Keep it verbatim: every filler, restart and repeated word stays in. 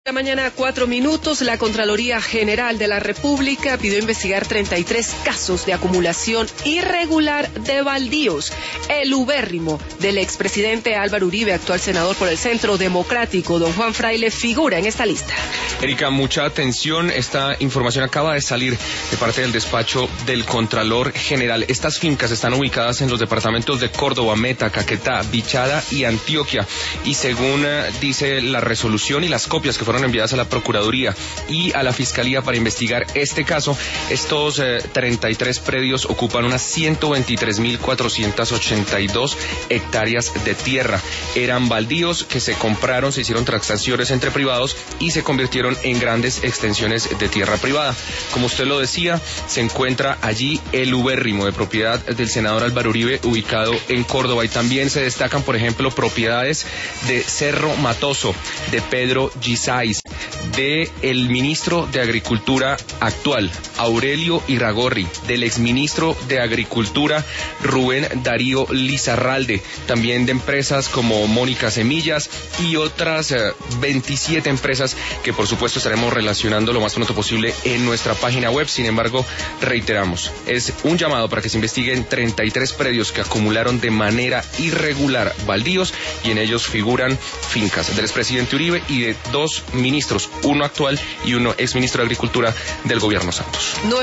La mañana, cuatro minutos, la Contraloría General de la República pidió investigar treinta y tres casos de acumulación irregular de baldíos. El ubérrimo del expresidente Álvaro Uribe, actual senador por el Centro Democrático, don Juan Fraile, figura en esta lista. Erika, mucha atención, esta información acaba de salir de parte del despacho del Contralor General. Estas fincas están ubicadas en los departamentos de Córdoba, Meta, Caquetá, Bichada y Antioquia, y según uh, dice la resolución y las copias que fueron fueron enviadas a la Procuraduría y a la Fiscalía para investigar este caso, estos eh, treinta y tres predios ocupan unas ciento veintitrés mil cuatrocientas ochenta y dos hectáreas de tierra. Eran baldíos que se compraron, se hicieron transacciones entre privados y se convirtieron en grandes extensiones de tierra privada. Como usted lo decía, se encuentra allí el ubérrimo de propiedad del senador Álvaro Uribe, ubicado en Córdoba, y también se destacan, por ejemplo, propiedades de Cerro Matoso, de Pedro Gisay, de el ministro de Agricultura actual, Aurelio Irragorri, del exministro de Agricultura, Rubén Darío Lizarralde, también de empresas como Mónica Semillas y otras eh, veintisiete empresas que por supuesto estaremos relacionando lo más pronto posible en nuestra página web. Sin embargo, reiteramos, es un llamado para que se investiguen treinta y tres predios que acumularon de manera irregular baldíos, y en ellos figuran fincas del expresidente Uribe y de dos ministros, uno actual y uno exministro de Agricultura del gobierno Santos. No